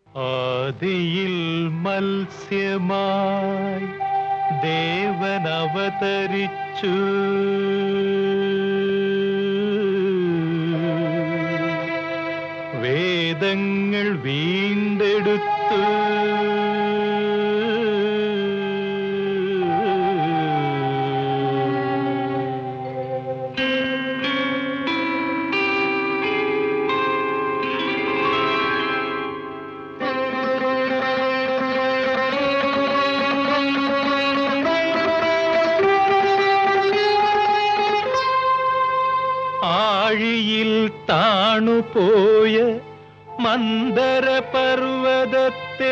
ആദിയിൽ മത്സ്യമായി ദേവൻ അവതരിച്ചു. വേദങ്ങൾ വീണ്ടെടുത്തു. ആഴിയിൽ താണുപോയ മന്ദര പർവതത്തെ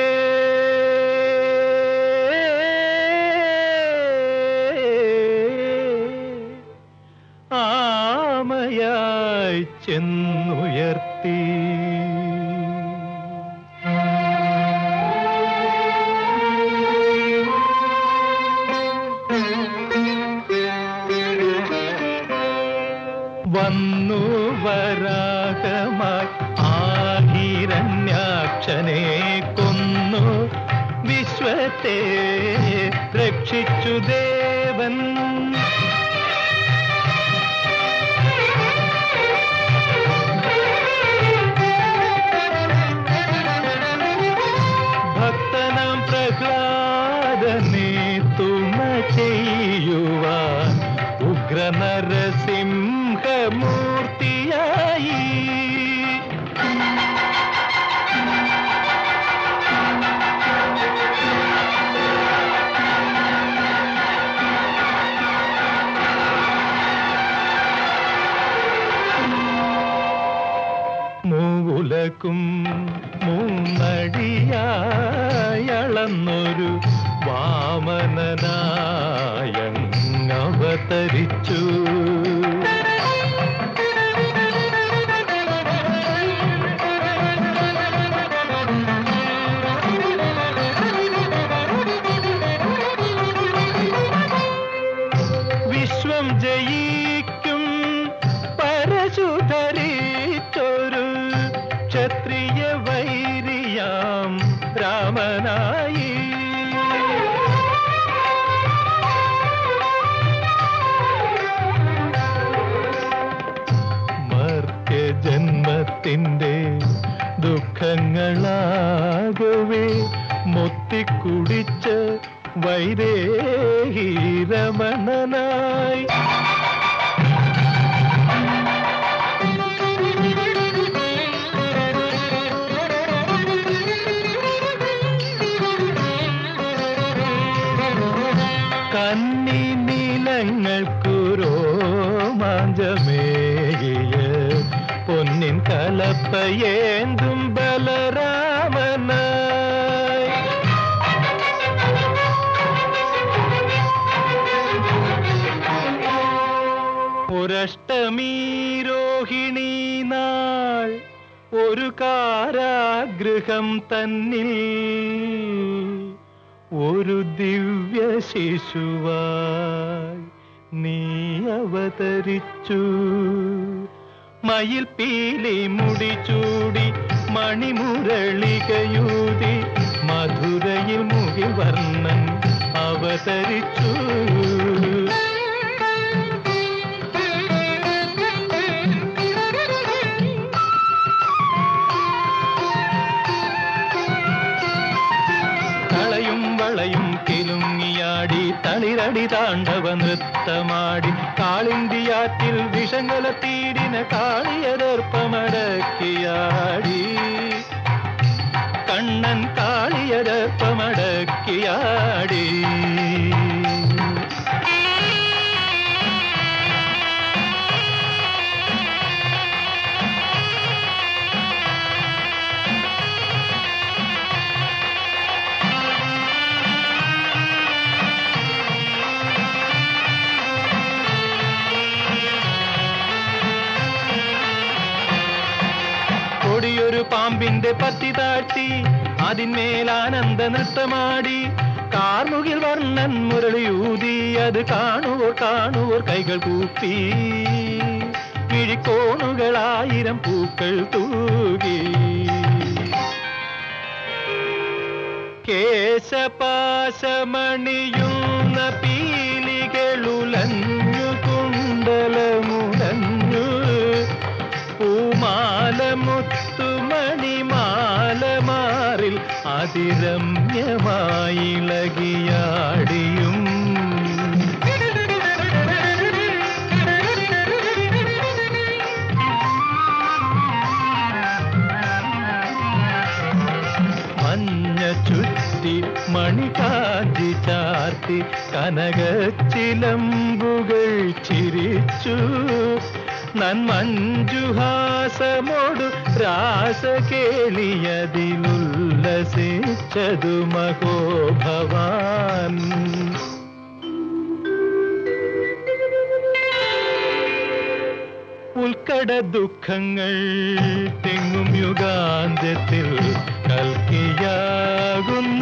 ആമയായി ചെന്നുയർത്തി. വന്നു വരാകമായി ഹിരണ്യാക്ഷനെ കൊന്നു വിശ്വത്തെ രക്ഷിച്ചു ദേവൻ. ഭക്തനാം പ്രഹ്ലാദനെ തുണ ചെയ്യുവാൻ ഉഗ്രനരസിംഹമൂർത്തിയായി. മൂലക്കും മൂന്നടിയായളന്നൊരു വാമനനായങ്ങവതരിച്ചു. വിശ്വം ജയിക്കും പരശുധരിച്ചൊരു ക്ഷത്രിയ വൈരിയാം രാമനായി. മർത്യജന്മത്തിൻ്റെ ദുഃഖങ്ങളാകവേ മൊത്തിക്കുടിച്ച് വൈദേഹി രമണനായി. കന്നി നീലങ്ങൾക്കു രോമാഞ്ചമേകിയ പൊന്നിൻ കലപ്പയേന്തും ബലരാമനായി. ഒരഷ്ടമീ രോഹിണി നാൾ ഒരു കാരാഗൃഹം തന്നിൽ ഒരു ദിവ്യ ശിശുവായി നീ അവതരിച്ചു. മയിൽ പീലി മുടിചൂടി മണിമുരളികയൂതി മധുരയിൽ മുകിവർണ്ണൻ അവതരിച്ചു. വളയും കിലുങ്ങിയാടി തളിരടി താണ്ഡവ നൃത്തമാടി കാളിന്തിയാറ്റിൽ വിഷങ്കലത്തീടിന കാളിയദർപ്പമടക്കിയാടി. കണ്ണൻ കാളിയദർപ്പമടക്കിയാടി. ഒരു പാമ്പിന്റെ പത്തി താഴ്ത്തി അതിന്മേൽ ആനന്ദ നൃത്തമാടി കാർമുകിൽ വർണ്ണൻ മുരളിയൂതി അത് കാണുവോർ കൈകൾ കൂപ്പി മിഴിക്കോണുകളായിരം പൂക്കൾ തൂകി. പാശമണിയുന്ന പീലികളുലഞ്ഞു കുണ്ടലമുലഞ്ഞു പൂമാല മുത്തുമണിമാല മാറിൽ അതിരമ്യമായിളകിയാടിയും മഞ്ഞ ചുറ്റി മണികാഞ്ചി ചാർത്തി കനകച്ചിലമ്പുകൾ ചിരിച്ചു നന്മഞ്ജുഹാസമോടു രാസ കേളിയതിലുല്ലസിച്ചതു മഹോഭവാൻ ഉൾക്കട ദുഃഖങ്ങൾ തെങ്ങും യുഗാന്ത്യത്തിൽ കൽക്കിയാകുന്നു